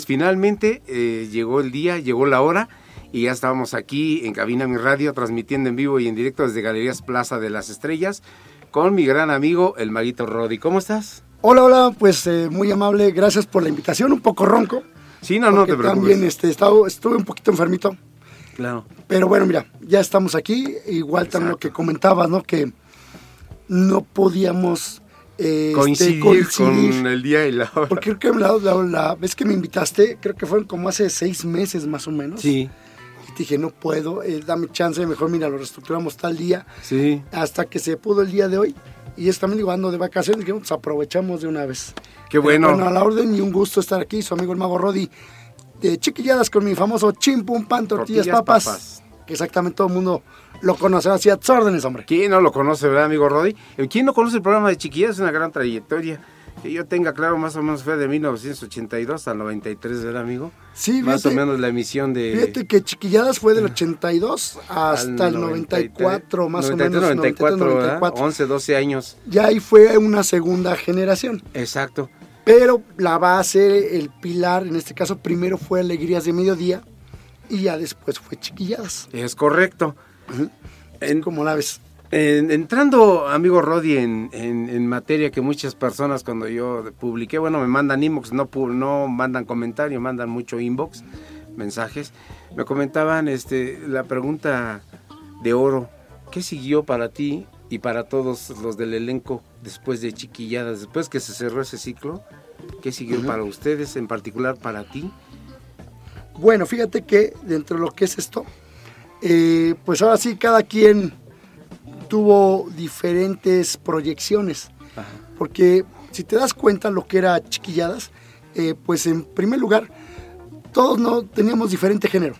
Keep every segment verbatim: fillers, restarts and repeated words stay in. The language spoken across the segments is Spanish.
Finalmente eh, llegó el día, llegó la hora y ya estábamos aquí en Cabina Mi Radio transmitiendo en vivo y en directo desde Galerías Plaza de las Estrellas con mi gran amigo el Maguito Rodi. ¿Cómo estás? Hola, hola, pues eh, muy amable, gracias por la invitación, un poco ronco. Sí, no, no te preocupes. También este, estaba, estuve un poquito enfermito. Claro. Pero bueno, mira, ya estamos aquí, igual también lo que comentabas, ¿no? Que no podíamos... Eh, coincidir, este, coincidir con el día y la hora. Porque creo que la, la, la vez que me invitaste, creo que fueron como hace seis meses más o menos. Sí. Y te dije, no puedo, eh, dame chance, mejor mira, lo reestructuramos tal día. Sí. Hasta que se pudo el día de hoy. Y es también digo, ando de vacaciones, que pues aprovechamos de una vez. Qué bueno. Pero, bueno, a la orden y un gusto estar aquí, su amigo el Mago Rodi, de Chiquilladas con mi famoso chimpum pan, tortillas, tortillas papas, papas. Que exactamente todo el mundo lo conoce, así a tus órdenes, hombre. ¿Quién no lo conoce, verdad, amigo Rodi? ¿Quién no conoce el programa de Chiquilladas? Es una gran trayectoria. Que yo tenga claro, más o menos fue de mil novecientos ochenta y dos al noventa y tres, ¿verdad, amigo? Sí, fíjate, más o menos la emisión de... Fíjate que Chiquilladas fue del ochenta y dos hasta el noventa y cuatro, más noventa y tres, o menos. noventa y cuatro, noventa y cuatro, once, doce años. Ya ahí fue una segunda generación. Exacto. Pero la base, el pilar, en este caso, primero fue Alegrías de Mediodía y ya después fue Chiquilladas. Es correcto. Uh-huh. En, ¿Cómo la ves? En, entrando, amigo Rodi, en, en, en materia que muchas personas cuando yo publiqué, bueno, me mandan inbox, no, no mandan comentario, mandan mucho inbox, mensajes, me comentaban este, la pregunta de oro, ¿qué siguió para ti y para todos los del elenco después de Chiquilladas, después que se cerró ese ciclo? ¿Qué siguió uh-huh. para ustedes, en particular para ti? Bueno, fíjate que dentro de lo que es esto, eh, pues ahora sí cada quien tuvo diferentes proyecciones. Ajá. Porque si te das cuenta lo que era Chiquilladas, eh, pues en primer lugar todos no teníamos diferente género,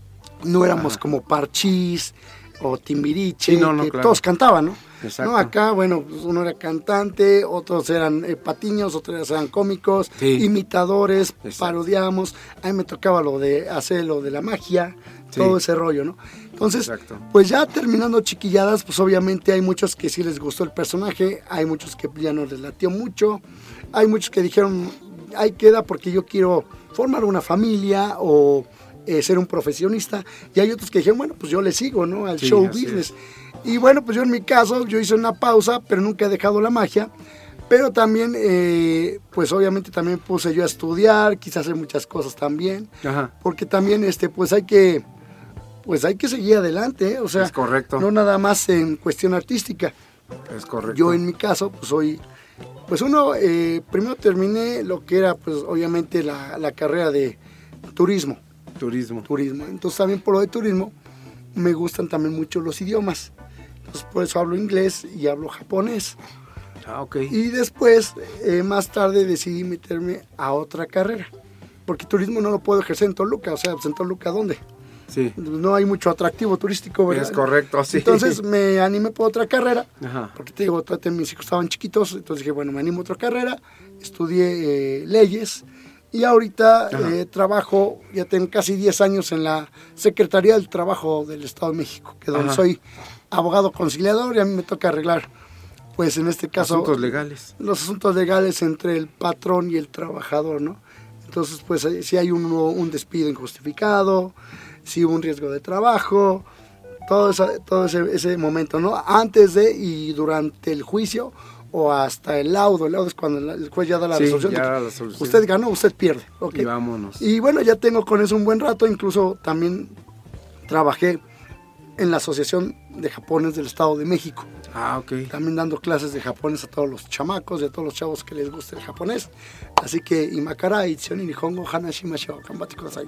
no éramos Ajá. como Parchís o Timbiriche, sí, no, no, que claro. todos cantaban, ¿no? No, acá, bueno, uno era cantante, otros eran eh, patiños, otros eran cómicos, sí. imitadores, Exacto. parodiamos, a mí me tocaba lo de hacer lo de la magia, sí. todo ese rollo, ¿no? Entonces, Exacto. pues ya terminando Chiquilladas, pues obviamente hay muchos que sí les gustó el personaje, hay muchos que ya no les latió mucho, hay muchos que dijeron, ahí queda porque yo quiero formar una familia o eh, ser un profesionista, y hay otros que dijeron, bueno, pues yo le sigo, ¿no? Al sí, show business. Es. Y bueno, pues yo en mi caso, yo hice una pausa, pero nunca he dejado la magia, pero también, eh, pues obviamente también puse yo a estudiar, quise hacer muchas cosas también, Ajá. porque también, este, pues hay que, pues hay que seguir adelante, ¿eh? O sea, es correcto. No nada más en cuestión artística. Es correcto. Yo en mi caso, pues soy, pues uno, eh, primero terminé lo que era, pues obviamente la, la carrera de turismo. Turismo. Turismo, entonces también por lo de turismo, me gustan también mucho los idiomas. Entonces, por eso hablo inglés y hablo japonés. Ah, ok. Y después, eh, más tarde, decidí meterme a otra carrera. Porque turismo no lo puedo ejercer en Toluca. O sea, pues en Toluca, ¿dónde? Sí. No hay mucho atractivo turístico, ¿verdad? Es correcto, sí. Entonces, me animé por otra carrera. Ajá. Porque te digo, mis hijos estaban chiquitos. Entonces dije, bueno, me animo a otra carrera. Estudié eh, leyes. Y ahorita eh, trabajo, ya tengo casi diez años en la Secretaría del Trabajo del Estado de México, que donde Ajá. soy abogado conciliador y a mí me toca arreglar, pues en este caso... Asuntos legales. Los asuntos legales entre el patrón y el trabajador, ¿no? Entonces, pues si hay un, un despido injustificado, si hubo un riesgo de trabajo, todo, esa, todo ese, ese momento, ¿no? Antes de y durante el juicio o hasta el laudo. El laudo es cuando el juez ya da la, sí, resolución, ya da la resolución. Usted ganó, usted pierde. Okay. Y vámonos. Y bueno, ya tengo con eso un buen rato. Incluso también trabajé en la Asociación de Japones del Estado de México. Ah, ok. También dando clases de japonés a todos los chamacos y a todos los chavos que les guste el japonés. Así que, imakara, itsuyo, nihongo, hanashimashou, kanbatte kudasai.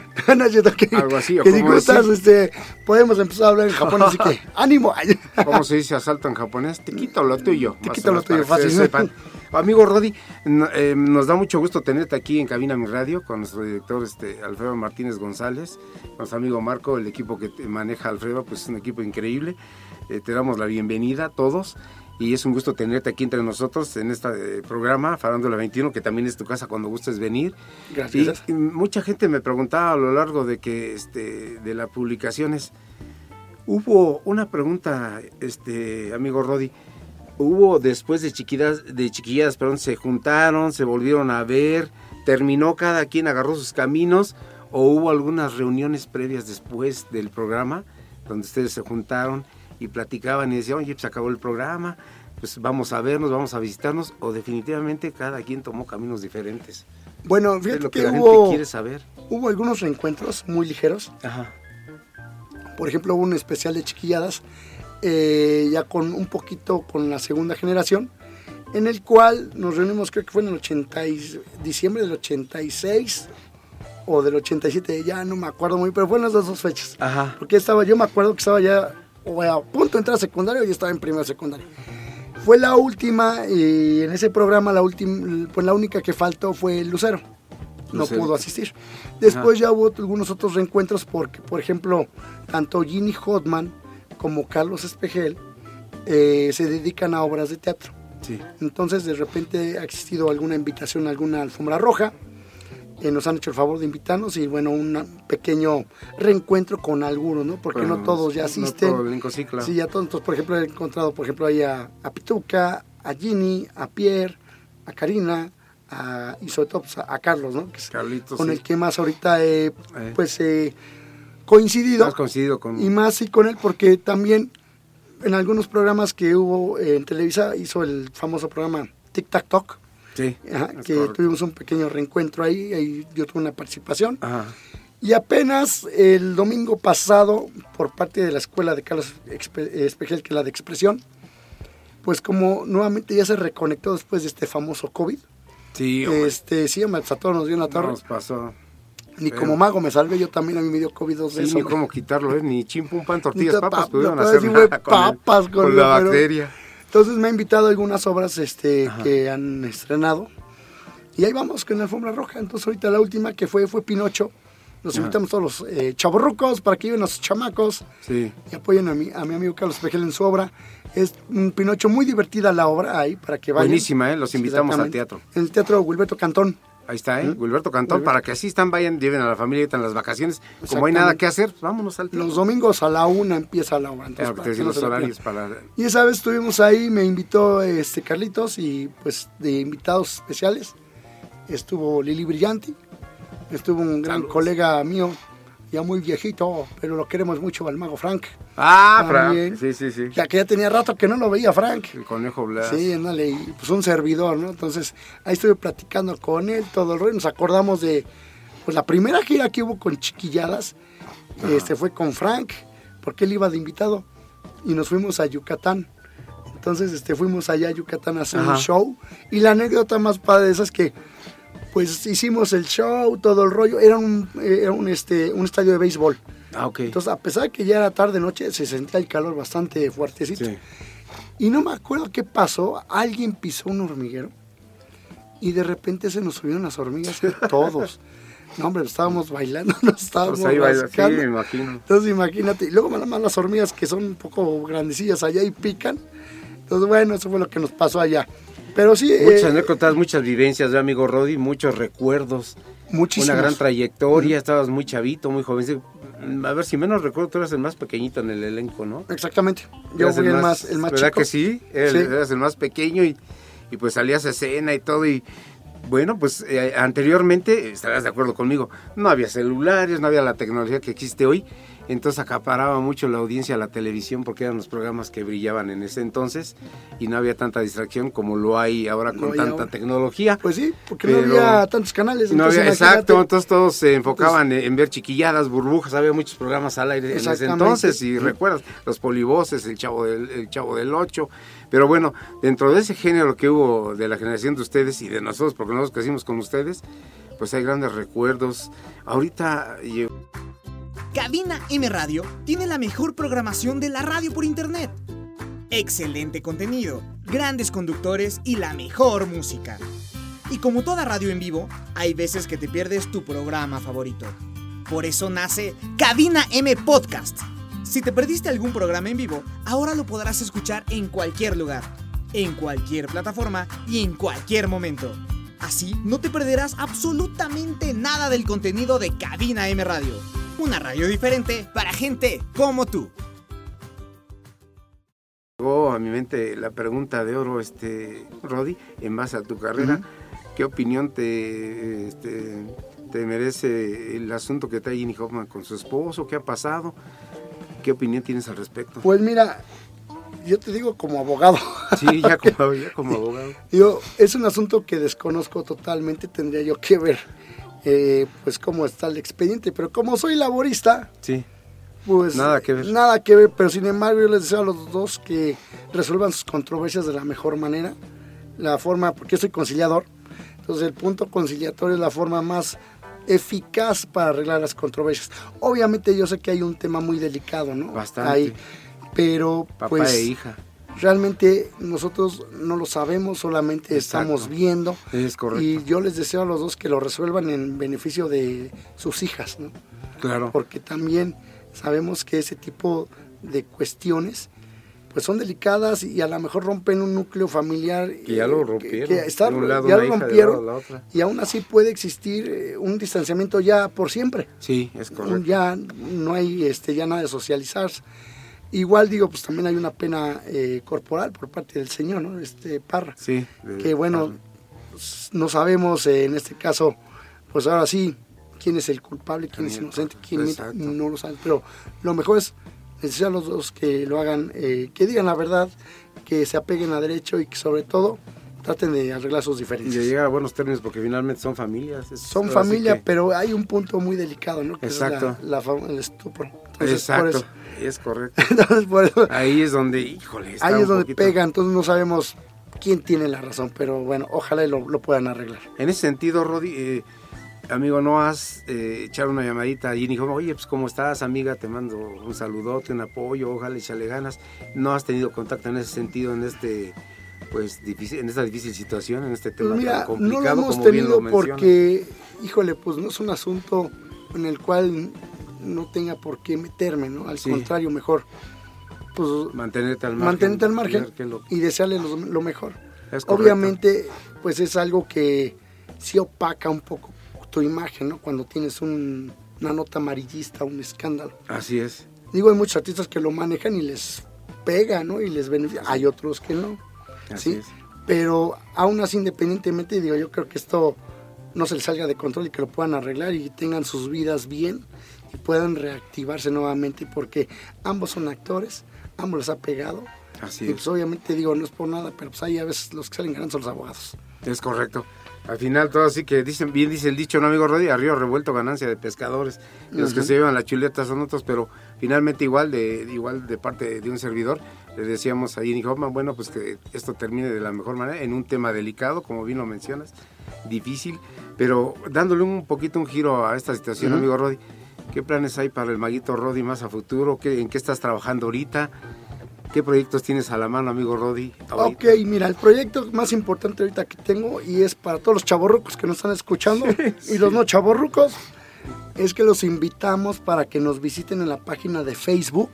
Algo así, o que como gustas, este, podemos empezar a hablar en japonés, así que, ánimo. ¿Cómo se dice asalto en japonés? Te quito lo tuyo. Te quito lo tuyo, fácil. Amigo Rodi, eh, nos da mucho gusto tenerte aquí en Cabina Mi Radio con nuestro director este, Alfredo Martínez González, con nuestro amigo Marco, el equipo que maneja Alfredo, pues es un equipo increíble. Eh, te damos la bienvenida a todos y es un gusto tenerte aquí entre nosotros en este eh, programa Farándula veintiuno, que también es tu casa cuando gustes venir. Gracias. Y, y mucha gente me preguntaba a lo largo de que este, de las publicaciones, hubo una pregunta, este amigo Rodi, hubo después de chiquilladas, de chiquilladas, perdón, se juntaron, se volvieron a ver, terminó, cada quien agarró sus caminos, o hubo algunas reuniones previas después del programa, donde ustedes se juntaron y platicaban y decían, oye, pues acabó el programa, pues vamos a vernos, vamos a visitarnos, o definitivamente cada quien tomó caminos diferentes. Bueno, Es fíjate lo que, que la hubo, gente quiere saber. Hubo algunos reencuentros muy ligeros. Ajá. Por ejemplo, hubo un especial de chiquilladas, eh, ya con un poquito con la segunda generación, en el cual nos reunimos, creo que fue en el ochenta, diciembre del ochenta y seis o del ochenta y siete, ya no me acuerdo muy, pero fueron las dos, dos fechas. Ajá. Porque estaba, yo me acuerdo que estaba ya o a punto de entrar a secundario y estaba en primera secundaria. Fue la última, y en ese programa la última, pues la única que faltó fue Lucero. No Lucero. pudo asistir. Después Ajá. ya hubo algunos otros reencuentros porque, por ejemplo, tanto Ginny Hotman como Carlos Espejel eh, se dedican a obras de teatro. Sí. Entonces, de repente ha existido alguna invitación, alguna alfombra roja. Eh, nos han hecho el favor de invitarnos y, bueno, un pequeño reencuentro con algunos, ¿no? Porque Bueno, no todos ya asisten. No todo el elenco, sí, claro. Sí, ya todos. Entonces, por ejemplo, he encontrado, por ejemplo, ahí a, a Pituca, a Ginny, a Pierre, a Karina, a, y sobre todo pues, a, a Carlos, ¿no? Que es Carlitos, con sí. el que más ahorita he, Eh. pues, eh, coincidido. Has coincidido con... Y más sí con él porque también en algunos programas que hubo eh, en Televisa hizo el famoso programa Tic Tac Talk. Sí, Ajá, es que correcto. tuvimos un pequeño reencuentro ahí, ahí yo tuve una participación. Ajá. Y apenas el domingo pasado, por parte de la escuela de Carlos Expe- Espejel, que es la de Expresión, pues como nuevamente ya se reconectó después de este famoso COVID. Sí, hombre. Este, sí, a todos nos dio en la torre. Nos pasó. Ni pero- como mago me salvé, yo también a mí me dio COVID dos Sí, veces. ni hombre. cómo quitarlo, ¿eh? Ni chimpum, pan, tortillas, Ni papas pap- pudieron no, hacer sí, nada güey, con, el- papas con con lo- la pero- bacteria. Entonces me ha invitado a algunas obras este, Ajá. que han estrenado. Y ahí vamos con la alfombra roja. Entonces ahorita la última que fue fue Pinocho. Nos Ajá. invitamos todos los eh, chavorrucos para que lleven a sus chamacos Sí. y apoyen a mi, a mi amigo Carlos Espejel en su obra. Es un Pinocho muy divertida la obra ahí para que vayan. Buenísima, ¿eh? Los invitamos al Exactamente. teatro. En el Teatro Wilberto Cantón. Ahí está, ¿eh? ¿Mm? Wilberto Cantón, Wilberto. para que asistan, vayan, lleven a la familia ahorita en las vacaciones. Como hay Exactamente. nada que hacer, pues vámonos al teatro. Los domingos a la una empieza la obra. Entonces, Claro, que para te que decía no los se la horarios pierdan. para... Y esa vez estuvimos ahí, me invitó este Carlitos y pues de invitados especiales estuvo Lili Brillanti, estuvo un gran Saludos. colega mío, ya muy viejito, pero lo queremos mucho, al mago Frank. Ah, También. Frank. Sí, sí, sí. Ya que ya tenía rato que no lo veía Frank. El conejo Blas. Sí, ándale, y pues un servidor, ¿no? Entonces ahí estuve platicando con él, todo el rollo, nos acordamos de pues la primera gira que hubo con Chiquilladas, Ajá. este fue con Frank, porque él iba de invitado, y nos fuimos a Yucatán. Entonces este, fuimos allá a Yucatán a hacer Ajá. un show, y la anécdota más padre de esas es que pues hicimos el show, todo el rollo, era un, era un, este, un estadio de béisbol. Ah, ok. Entonces, a pesar de que ya era tarde, noche, se sentía el calor bastante fuertecito. Sí. Y no me acuerdo qué pasó, alguien pisó un hormiguero y de repente se nos subieron las hormigas todos. No, hombre, estábamos bailando, nos estábamos Pues ahí baila, sí, rascando. me imagino. Entonces, imagínate. Y luego, nada más las hormigas que son un poco grandecillas allá y pican. Entonces, bueno, eso fue lo que nos pasó allá. Pero sí... Muchas eh, anécdotas, muchas vivencias, ¿eh, amigo Rodi? Muchos recuerdos. muchísimos. Una gran trayectoria, estabas muy chavito, muy joven. A ver, si menos recuerdo, tú eras el más pequeñito en el elenco, ¿no? Exactamente. Yo Eras fui el más, el más ¿verdad chico. que sí? Eras, Sí. eras el más pequeño y, y pues salías a escena y todo y... Bueno, pues eh, anteriormente, estarás de acuerdo conmigo, no había celulares, no había la tecnología que existe hoy, entonces acaparaba mucho la audiencia a la televisión porque eran los programas que brillaban en ese entonces y no había tanta distracción como lo hay ahora con No hay tanta ahora. tecnología. Pues sí, porque Pero no había tantos canales. No entonces había, imagínate. exacto, entonces todos se enfocaban en ver chiquilladas, burbujas, había muchos programas al aire en ese Exactamente. entonces, y recuerdas, los polivoces, el chavo del, el chavo del ocho, pero bueno, dentro de ese género que hubo de la generación de ustedes y de nosotros, porque nosotros crecimos con ustedes, pues hay grandes recuerdos. Ahorita yo- Cabina M Radio tiene la mejor programación de la radio por internet. Excelente contenido, grandes conductores y la mejor música. Y como toda radio en vivo, hay veces que te pierdes tu programa favorito. Por eso nace Cabina M Podcast. Si te perdiste algún programa en vivo, ahora lo podrás escuchar en cualquier lugar, en cualquier plataforma y en cualquier momento. Así no te perderás absolutamente nada del contenido de Cabina M Radio. Una radio diferente para gente como tú. Llegó a mi mente la pregunta de oro, este, Rodi, en base a tu carrera, uh-huh. ¿Qué opinión te, este, te merece el asunto que trae Ginny Hoffman con su esposo? ¿Qué ha pasado? ¿Qué opinión tienes al respecto? Pues mira, yo te digo como abogado. Sí, ya como, ya como abogado. Yo, es un asunto que desconozco totalmente, tendría yo que ver eh, pues cómo está el expediente, pero como soy laborista, sí. Pues nada que ver. Nada que ver, pero sin embargo yo les deseo a los dos que resuelvan sus controversias de la mejor manera, la forma, porque yo soy conciliador, entonces el punto conciliatorio es la forma más eficaz para arreglar las controversias. Obviamente yo sé que hay un tema muy delicado, ¿no? Bastante. Ahí, pero papá pues e hija. Realmente nosotros no lo sabemos, solamente Exacto. Estamos viendo. Es correcto. Y yo les deseo a los dos que lo resuelvan en beneficio de sus hijas, ¿no? Claro. Porque también sabemos que ese tipo de cuestiones pues son delicadas y a lo mejor rompen un núcleo familiar. Que ya lo rompieron. Que está, de un lado ya una lo hija, rompieron de lado la otra. Y aún así puede existir eh, un distanciamiento ya por siempre. Sí, es correcto. Ya no hay este, ya nada de socializarse. Igual digo, pues también hay una pena eh, corporal por parte del señor, ¿no? Este Parra. Sí. Que bueno, pues, no sabemos eh, en este caso, pues ahora sí, quién es el culpable, quién es inocente, quién Exacto. no lo sabe. Pero lo mejor es decir a los dos que lo hagan, eh, que digan la verdad, que se apeguen a derecho y que sobre todo traten de arreglar sus diferencias. Y de llegar a buenos términos porque finalmente son familias. Es, son familia, que... pero hay un punto muy delicado, ¿no? Que Exacto. es la, la, el estupro. Entonces, Exacto, por eso, es correcto. entonces, por eso, ahí es donde, híjole, está ahí es un donde poquito... pega, entonces no sabemos quién tiene la razón, pero bueno, ojalá lo, lo puedan arreglar. En ese sentido, Rodi, eh, amigo, ¿no has eh, echado una llamadita a Ginny Hoffman? Oye, pues ¿cómo estás, amiga? Te mando un saludote, un apoyo, ojalá échale ganas. ¿No has tenido contacto en ese sentido, en este, pues, difícil, en esta difícil situación, en este tema Pues mira, tan complicado, no lo hemos como bien lo tenido porque, híjole, pues no es un asunto en el cual no tenga por qué meterme, ¿no? Al sí. contrario, mejor, pues mantenerte al margen, mantenerte al margen lo... y desearle lo, lo mejor. Es Obviamente, pues es algo que sí opaca un poco tu imagen, ¿no? Cuando tienes un, una nota amarillista, un escándalo. Así es. Digo, hay muchos artistas que lo manejan y les pega, ¿no? Y les beneficia. Hay otros que no. Así ¿sí? es. Pero aún así, independientemente, digo, yo creo que esto no se les salga de control y que lo puedan arreglar y tengan sus vidas bien y puedan reactivarse nuevamente porque ambos son actores, ambos les ha pegado. Así y es. pues obviamente digo, no es por nada, pero pues ahí a veces los que salen ganando son los abogados. Es correcto. Al final todo así que dicen, bien dice el dicho, ¿no, amigo Rodi? A río revuelto ganancia de pescadores. Y uh-huh. Los que se llevan la chuleta son otros, pero finalmente igual de igual de parte de un servidor, le decíamos a Ginny Hoffman, bueno, pues que esto termine de la mejor manera, en un tema delicado, como bien lo mencionas, difícil, pero dándole un poquito un giro a esta situación, uh-huh. amigo Rodi, ¿qué planes hay para el maguito Rodi más a futuro? ¿Qué, ¿En qué estás trabajando ahorita? ¿Qué proyectos tienes a la mano, amigo Rodi? Ok, mira, el proyecto más importante ahorita que tengo, y es para todos los chavorrucos que nos están escuchando, sí. Y los no chavorrucos, es que los invitamos para que nos visiten en la página de Facebook,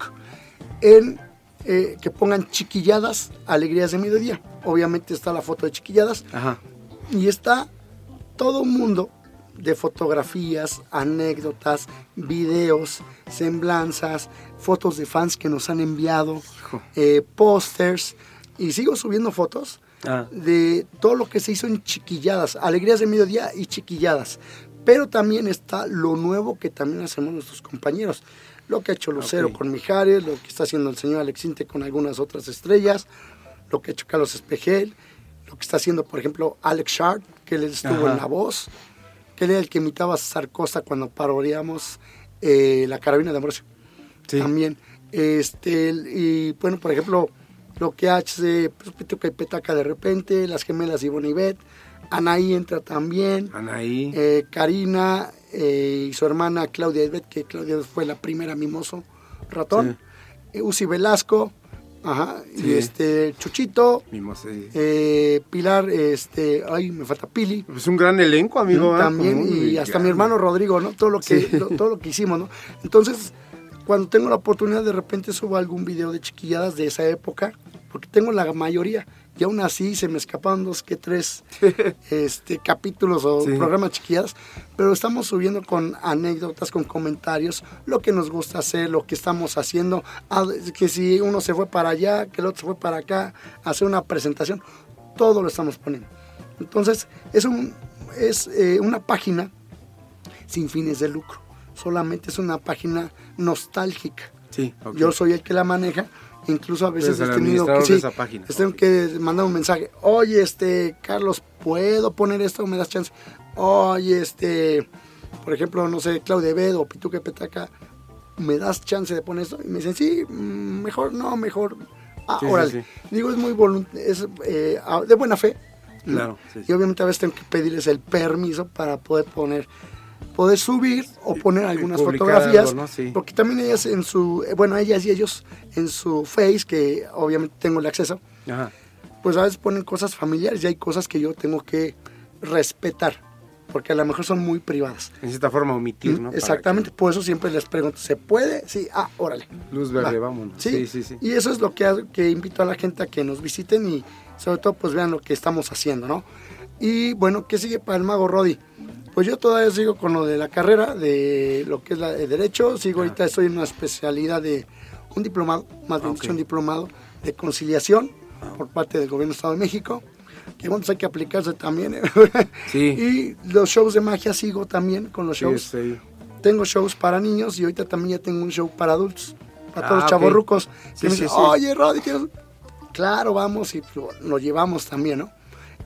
en eh, que pongan Chiquilladas, Alegrías de Mediodía. Obviamente está la foto de Chiquilladas. Ajá. Y está todo un mundo de fotografías, anécdotas, videos, semblanzas, fotos de fans que nos han enviado, eh, pósters, y sigo subiendo fotos ah. de todo lo que se hizo en Chiquilladas, Alegrías de Mediodía y Chiquilladas, pero también está lo nuevo que también hacemos nuestros compañeros, lo que ha hecho Lucero okay. con Mijares, lo que está haciendo el señor Alex Inte con algunas otras estrellas, lo que ha hecho Carlos Espejel, lo que está haciendo, por ejemplo, Alex Sharp, que él estuvo Ajá. en La Voz, que él era el que imitaba a César Costa cuando parodiamos eh, La Carabina de Ambrosio. Sí. También. Este, y bueno, por ejemplo, lo que hace pues, Pituca y Petaca de repente, las gemelas Ivonne y Beth, Anaí entra también. Anaí. Eh, Karina eh, y su hermana Claudia Edbeth, que Claudia fue la primera mimoso ratón. Sí. Eh, Uzi Velasco. Ajá, sí. Y este, Chuchito, Mimosa, sí. eh, Pilar, este, ay, me falta Pili. Es un gran elenco, amigo. También, ¿eh? Y hasta grande. Mi hermano Rodrigo, ¿no? Todo lo que, sí. lo, todo lo que hicimos, ¿no? Entonces, cuando tengo la oportunidad, de repente subo algún video de Chiquilladas de esa época, porque tengo la mayoría y aún así se me escaparon dos que tres este, capítulos o sí. programas chiquilladas, pero estamos subiendo con anécdotas, con comentarios, lo que nos gusta hacer, lo que estamos haciendo, que si uno se fue para allá, que el otro se fue para acá, hacer una presentación, todo lo estamos poniendo. Entonces, es, un, es eh, una página sin fines de lucro, solamente es una página nostálgica. Sí, okay. Yo soy el que la maneja. Incluso a veces he tenido que, sí, tengo okay. que mandar un mensaje. Oye, este, Carlos, ¿puedo poner esto? ¿Me das chance? Oye, este, por ejemplo, no sé, Claudia Bedo o Pituque Petaca, ¿me das chance de poner esto? Y me dicen, sí, mejor no, mejor. Ah, sí, órale. Sí, sí. Digo, es muy voluntario, es eh, de buena fe. Claro. Sí, sí. Y obviamente a veces tengo que pedirles el permiso para poder poner, poder subir o poner algunas fotografías, algo, ¿no? Sí. Porque también ellas en su, bueno, ellas y ellos en su Face, que obviamente tengo el acceso, ajá. pues a veces ponen cosas familiares y hay cosas que yo tengo que respetar, porque a lo mejor son muy privadas. En cierta forma omitir, ¿no? Exactamente, que... por eso siempre les pregunto, ¿se puede? Sí, ah, órale. Luz verde, Va. vámonos. ¿Sí? Sí, sí, sí. Y eso es lo que, que invito a la gente a que nos visiten y sobre todo pues vean lo que estamos haciendo, ¿no? Y bueno, ¿qué sigue para el Mago Rodi? Pues yo todavía sigo con lo de la carrera, de lo que es la de Derecho, sigo ah. ahorita, estoy en una especialidad de un diplomado, más bien okay. un diplomado de conciliación ah. por parte del Gobierno del Estado de México, que bueno, pues hay que aplicarse también, ¿eh? Sí. Y los shows de magia sigo también con los shows. Sí, sí. Tengo shows para niños y ahorita también ya tengo un show para adultos, para ah, todos los okay. chavorrucos. Sí, que me dicen, sí, sí. Oye, Rodi, ¿quieres? Claro, vamos y lo llevamos también, ¿no?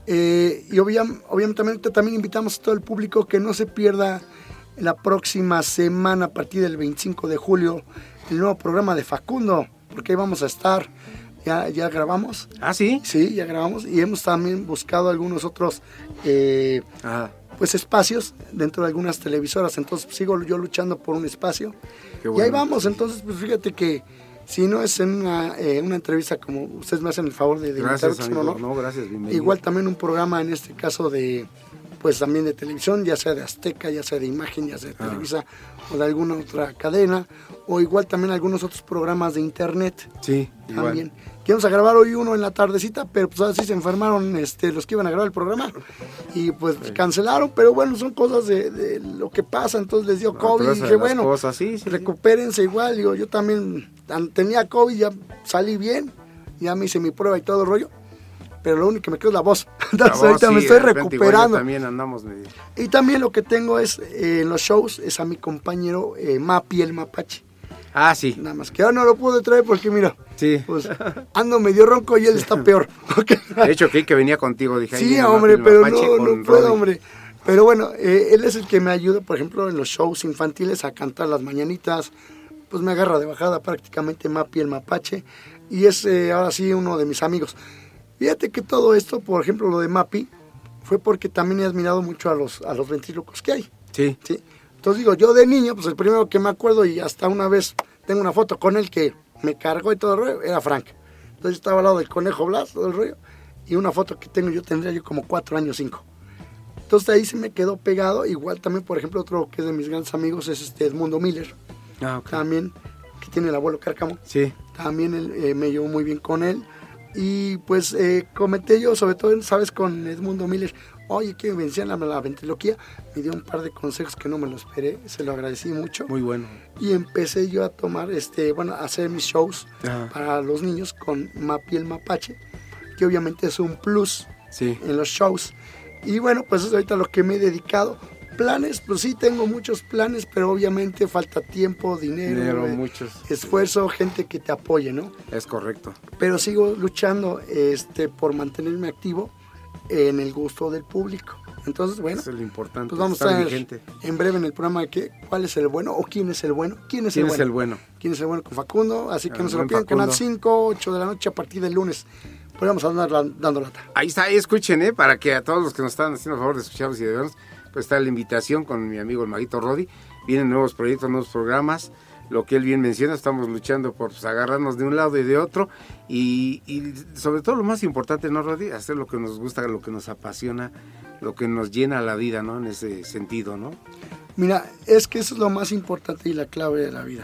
Eh, y obviamente, obviamente también invitamos a todo el público que no se pierda la próxima semana, a partir del veinticinco de julio, el nuevo programa de Facundo, porque ahí vamos a estar, ya, ya grabamos. ¿Ah, sí? Sí, ya grabamos y hemos también buscado algunos otros eh, pues espacios dentro de algunas televisoras, entonces sigo yo luchando por un espacio. Qué bueno. Y ahí vamos, entonces pues fíjate que si no es en una, eh, una entrevista como ustedes me hacen el favor de, de gracias, invitar, amigo. ¿no? No, gracias, bienvenido. Igual también un programa en este caso de, pues también de televisión, ya sea de Azteca, ya sea de Imagen, ya sea de ah. Televisa o de alguna otra cadena, o igual también algunos otros programas de internet. Sí, también. Igual. Íbamos a grabar hoy uno en la tardecita, pero pues así se enfermaron este, los que iban a grabar el programa y pues sí. cancelaron, pero bueno, son cosas de, de lo que pasa, entonces les dio no, COVID y dije, bueno, cosas, sí, sí, recupérense igual, digo, yo también tenía COVID, ya salí bien, ya me hice mi prueba y todo el rollo, pero lo único que me quedó es la voz, entonces la voz, ahorita sí, me estoy recuperando. También andamos medio... Y también lo que tengo es, eh, en los shows, es a mi compañero eh, Mapi el Mapache. Ah, sí. Nada más que ahora no lo pude traer porque mira, sí. pues ando medio ronco y él está peor. De hecho, creí que venía contigo, dije. Sí, hombre, pero no, no puedo, hombre. Pero bueno, eh, él es el que me ayuda, por ejemplo, en los shows infantiles a cantar las mañanitas. Pues me agarra de bajada prácticamente Mapi el Mapache. Y es eh, ahora sí uno de mis amigos. Fíjate que todo esto, por ejemplo, lo de Mapi, fue porque también he admirado mucho a los, a los ventrílocos que hay. Sí. Sí. Entonces digo, yo de niño, pues el primero que me acuerdo y hasta una vez tengo una foto con él que me cargó y todo el rollo, era Frank. Entonces estaba al lado del Conejo Blas, todo el rollo, y una foto que tengo, yo tendría yo como cuatro años, cinco. Entonces ahí se me quedó pegado, igual también, por ejemplo, otro que es de mis grandes amigos es este Edmundo Miller. Ah, okay. También, que tiene el abuelo Cárcamo. Sí. También él, eh, me llevo muy bien con él. Y pues eh, comenté yo, sobre todo, ¿sabes? Con Edmundo Miller, oye, que me decían la, la ventriloquía, me dio un par de consejos que no me lo esperé, se lo agradecí mucho. Muy bueno. Y empecé yo a tomar, este, bueno, a hacer mis shows Ajá. para los niños con Mapi el Mapache, que obviamente es un plus sí. en los shows. Y bueno, pues es ahorita lo que me he dedicado. Planes, pues sí tengo muchos planes, pero obviamente falta tiempo, dinero, dinero eh, muchos. esfuerzo, gente que te apoye, ¿no? Es correcto. Pero sigo luchando este, por mantenerme activo en el gusto del público. Entonces, bueno, eso es lo importante. Pues vamos a estar vigente. En breve en el programa de qué, cuál es el bueno o quién es el bueno. ¿Quién es, ¿Quién el, es bueno? el bueno? ¿Quién es el bueno con Facundo? Así que el no se lo pierdan. Canal cinco, ocho de la noche a partir del lunes. Pues vamos a andar dando lata. Ahí está, ahí escuchen, ¿eh? Para que a todos los que nos están haciendo el favor de escucharnos y de vernos, pues está la invitación con mi amigo el Maguito Rodi. Vienen nuevos proyectos, nuevos programas. Lo que él bien menciona, estamos luchando por pues, agarrarnos de un lado y de otro. Y, y sobre todo lo más importante, ¿no, Rodi? Hacer lo que nos gusta, lo que nos apasiona, lo que nos llena la vida, ¿no? En ese sentido, ¿no? Mira, es que eso es lo más importante y la clave de la vida.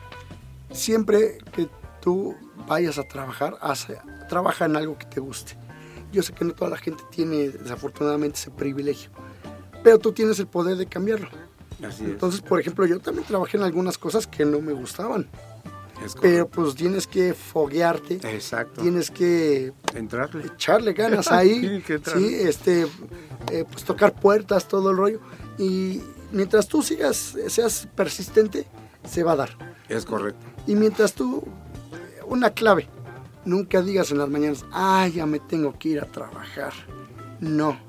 Siempre que tú vayas a trabajar, hace, trabaja en algo que te guste. yo sé que no toda la gente tiene desafortunadamente ese privilegio, pero tú tienes el poder de cambiarlo. Así es. Entonces, por ejemplo, yo también trabajé en algunas cosas que no me gustaban, Es pero correcto. pues tienes que foguearte, Exacto. tienes que Entrarle. echarle ganas ahí, Tiene que entrarle. sí, este, eh, pues tocar puertas, todo el rollo, y mientras tú sigas, seas persistente, se va a dar. Es correcto. Y mientras tú, una clave, nunca digas en las mañanas, ah, ya me tengo que ir a trabajar. No,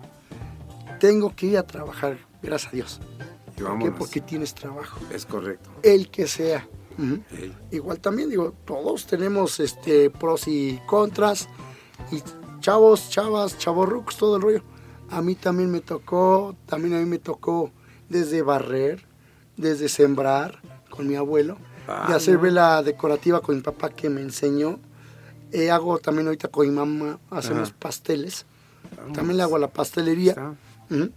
tengo que ir a trabajar, gracias a Dios. Y ¿Por qué? vámonos. Porque tienes trabajo, Es correcto. el que sea. Ujú. Ey. Igual también, digo, todos tenemos este pros y contras, y chavos, chavas, chavorrucos, todo el rollo. A mí también me tocó, también a mí me tocó desde barrer, desde sembrar con mi abuelo, Ah, de hacer no. vela decorativa con mi papá que me enseñó. Eh, hago también ahorita con mi mamá, hacemos Ajá. pasteles. Vamos. También le hago a la pastelería. Está. Ujú.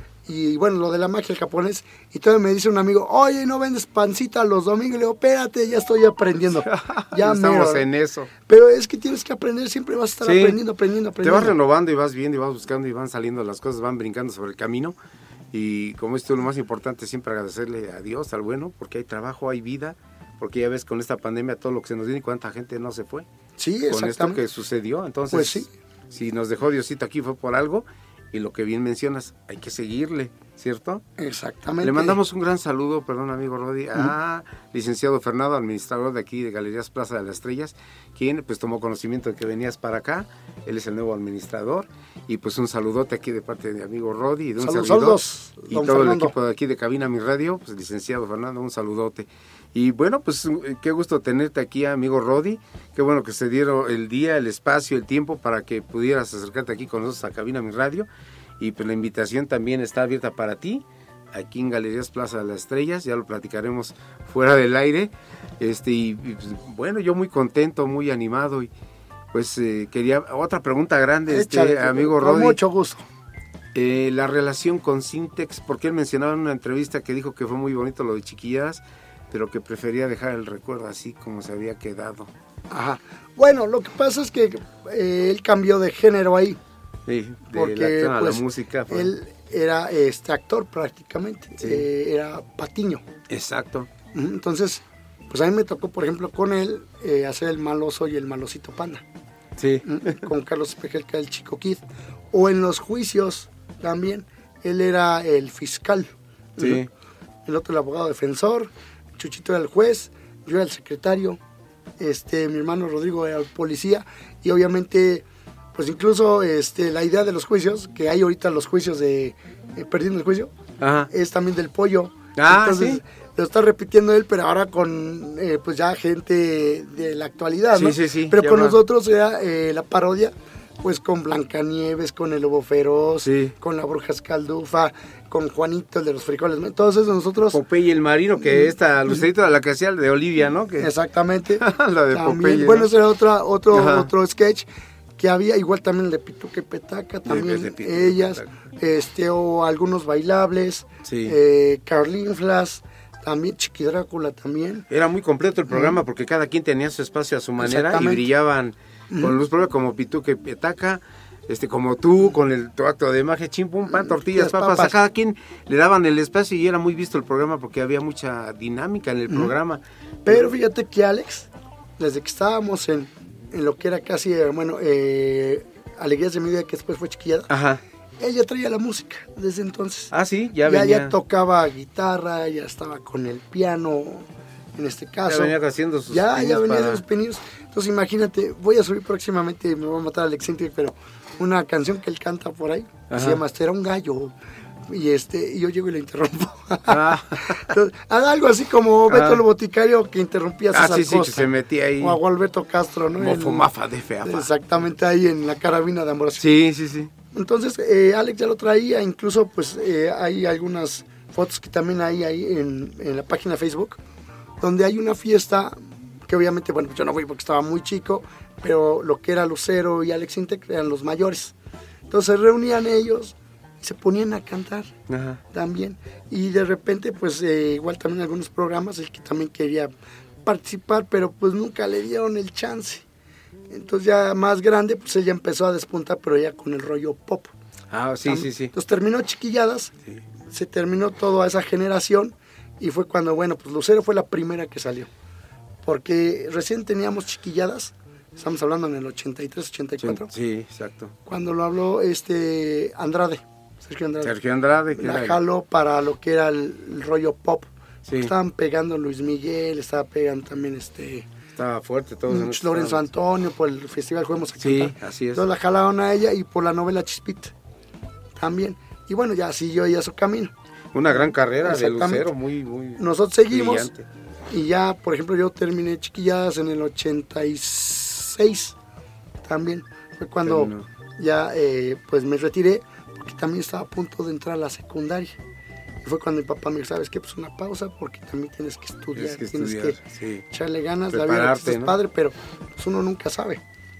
Y bueno, lo de la magia japonés. Y todavía me dice un amigo, oye, ¿no vendes pancita los domingos? Le digo, espérate, ya estoy aprendiendo. Ya Estamos mero. en eso. Pero es que tienes que aprender, siempre vas a estar Sí. aprendiendo, aprendiendo, Te aprendiendo. vas renovando y vas viendo y vas buscando y van saliendo las cosas, van brincando sobre el camino. Y como esto, lo más importante, siempre agradecerle a Dios, al bueno, porque hay trabajo, hay vida. Porque ya ves con esta pandemia todo lo que se nos viene y cuánta gente no se fue. Sí, Con esto exactamente. que sucedió. Entonces, Pues sí. si nos dejó Diosito aquí fue por algo. Y lo que bien mencionas, hay que seguirle, ¿cierto? Exactamente. Le mandamos un gran saludo, perdón amigo Rodi, a licenciado Fernando, administrador de aquí de Galerías Plaza de las Estrellas, quien pues tomó conocimiento de que venías para acá, él es el nuevo administrador, y pues un saludote aquí de parte de mi amigo Rodi y de un Saludos, servidor, saludos, y don todo Fernando. el equipo de aquí de Cabina Mi Radio, pues licenciado Fernando, un saludote. Y bueno, pues eh, qué gusto tenerte aquí, amigo Rodi, qué bueno que se dieron el día, el espacio, el tiempo para que pudieras acercarte aquí con nosotros a Cabina Mi Radio. Y pues la invitación también está abierta para ti, aquí en Galerías Plaza de las Estrellas, ya lo platicaremos fuera del aire. Este y, y, pues, bueno, yo muy contento, muy animado y pues eh, quería otra pregunta grande, este Échale, amigo con Rodi. mucho gusto. Eh, la relación con Sintex, porque él mencionaba en una entrevista que dijo que fue muy bonito lo de Chiquilladas, pero que prefería dejar el recuerdo así como se había quedado. Ajá. Bueno, lo que pasa es que eh, él cambió de género ahí. Sí, de Porque, la acción a pues, la música. Fue. Él era este actor prácticamente, Sí. eh, era Patiño. Exacto. Ujú. Entonces, pues a mí me tocó, por ejemplo, con él eh, hacer el maloso y el malosito panda. Sí. Ujú. Con Carlos Espejel, que era el Chico Kid. O en los juicios también, él era el fiscal. Sí. Ujú. El otro el abogado defensor, Chuchito era el juez, yo era el secretario, este, mi hermano Rodrigo era el policía, y obviamente, pues incluso este, la idea de los juicios, que hay ahorita los juicios de eh, Perdiendo el Juicio, Ajá. es también del pollo. Ah, Entonces, sí. lo está repitiendo él, pero ahora con eh, pues ya gente de la actualidad, ¿no? Sí, sí, sí, Pero ya con va. nosotros era eh, la parodia, pues con Blancanieves, con el Lobo Feroz, Sí. con la Bruja Escaldufa, con Juanito, el de los frijoles. Entonces nosotros... Popeye el marino, que esta Lucerita, la que hacía de Olivia, ¿no? Que, Exactamente. la de También, Popeye. bueno, ¿no? ese era otra, otro, Ajá. otro sketch que había, igual también el de Pituque Petaca, también de Pituque ellas, Petaca. este, o algunos bailables, Sí. eh, Carlinflas, también Chiqui Drácula también. Era muy completo el programa porque cada quien tenía su espacio a su manera y Exactamente. brillaban con luz propia como Pituque Petaca, este, como tú, con el tu acto de magia, chim, pum, pan, tortillas, Las papas. papas. A cada quien le daban el espacio y era muy visto el programa porque había mucha dinámica en el programa. Pero fíjate que Alex, desde que estábamos en, en lo que era casi, eh, bueno, eh, Alegrías de mi vida, que después fue Chiquillada, Ajá. él ya traía la música desde entonces. Ah, sí, ya, ya, venía. ya tocaba guitarra, ya estaba con el piano, en este caso. Ya venía haciendo sus Ya, pininos ya venía para- de los pininos. Entonces imagínate, voy a subir próximamente, me voy a matar al Excentric, pero una canción que él canta por ahí, que Ajá. se llama Hasta era un gallo. Y este, y yo llego y le interrumpo. Ah. Entonces, algo así como Beto Ah. el Boticario, que interrumpía a Ah, César sí, sí, que Costa. se metía ahí. O a Gualberto Castro, ¿no? Mofo, En- mafa, de fea, fa. Exactamente ahí en la carabina de Ambrosio. Sí, sí, sí. Entonces, eh, Alex ya lo traía, incluso pues eh, hay algunas fotos que también hay ahí en, en la página de Facebook, donde hay una fiesta, que obviamente, bueno, yo no fui porque estaba muy chico, pero lo que era Lucero y Alex Intec eran los mayores. Entonces se reunían ellos y se ponían a cantar Ajá. también. Y de repente, pues eh, igual también algunos programas, el que también quería participar, pero pues nunca le dieron el chance. Entonces ya más grande, pues ella empezó a despuntar, pero ya con el rollo pop. Ah, sí, También. sí, sí. Entonces terminó Chiquilladas, Sí. se terminó toda esa generación y fue cuando, bueno, pues Lucero fue la primera que salió. Porque recién teníamos Chiquilladas, estamos hablando en el ochenta y tres, ochenta y cuatro. Sí, exacto. Cuando lo habló este Andrade, Sergio Andrade. Sergio Andrade, que La era... jaló para lo que era el, el rollo pop. Sí. Estaban pegando Luis Miguel, estaba pegando también este Estaba fuerte todos. en Lorenzo estos Antonio, por el festival Juegos a Sí, Cantar. así es. Entonces la jalaron a ella y por la novela Chispita también. Y bueno, ya siguió ella su camino. Una gran carrera de Exactamente. Lucero, muy, muy Nosotros seguimos brillante. y ya, por ejemplo, yo terminé Chiquilladas en el ochenta y seis también. Fue cuando Terminó. ya eh, pues me retiré porque también estaba a punto de entrar a la secundaria. Y fue cuando mi papá me dijo, ¿sabes qué? Pues una pausa porque también tienes que estudiar, Tienes que tienes estudiar, que sí. echarle ganas. La vida Prepararte, pues, es ¿no? padre, pero pues uno nunca sabe.